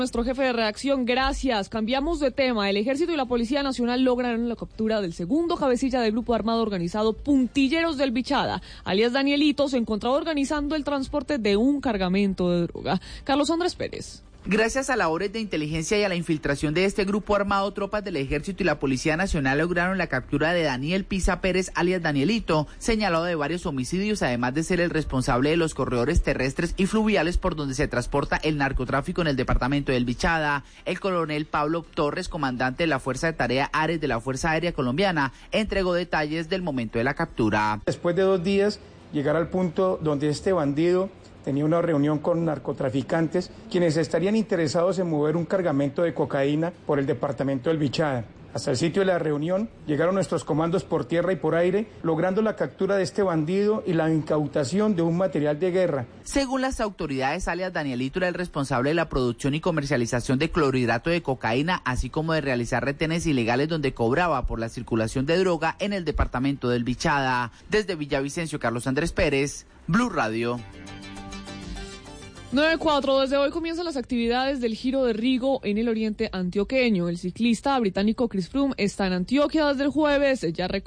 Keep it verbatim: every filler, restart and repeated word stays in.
Nuestro jefe de redacción, gracias. Cambiamos de tema. El Ejército y la Policía Nacional lograron la captura del segundo cabecilla del grupo armado organizado Puntilleros del Bichada, alias Danielito, se encontraba organizando el transporte de un cargamento de droga. Carlos Andrés Pérez. Gracias a labores de inteligencia y a la infiltración de este grupo armado, tropas del Ejército y la Policía Nacional lograron la captura de Daniel Pisa Pérez, alias Danielito, señalado de varios homicidios, además de ser el responsable de los corredores terrestres y fluviales por donde se transporta el narcotráfico en el departamento del Bichada. El coronel Pablo Torres, comandante de la Fuerza de Tarea Ares de la Fuerza Aérea Colombiana, entregó detalles del momento de la captura. Después de dos días, llegar al punto donde este bandido tenía una reunión con narcotraficantes, quienes estarían interesados en mover un cargamento de cocaína por el departamento del Bichada. Hasta el sitio de la reunión llegaron nuestros comandos por tierra y por aire, logrando la captura de este bandido y la incautación de un material de guerra. Según las autoridades, alias Danielito era el responsable de la producción y comercialización de clorhidrato de cocaína, así como de realizar retenes ilegales donde cobraba por la circulación de droga en el departamento del Bichada. Desde Villavicencio, Carlos Andrés Pérez, Blue Radio. nueve cuatro, desde hoy comienzan las actividades del Giro de Rigo en el oriente antioqueño. El ciclista británico Chris Froome está en Antioquia desde el jueves, ya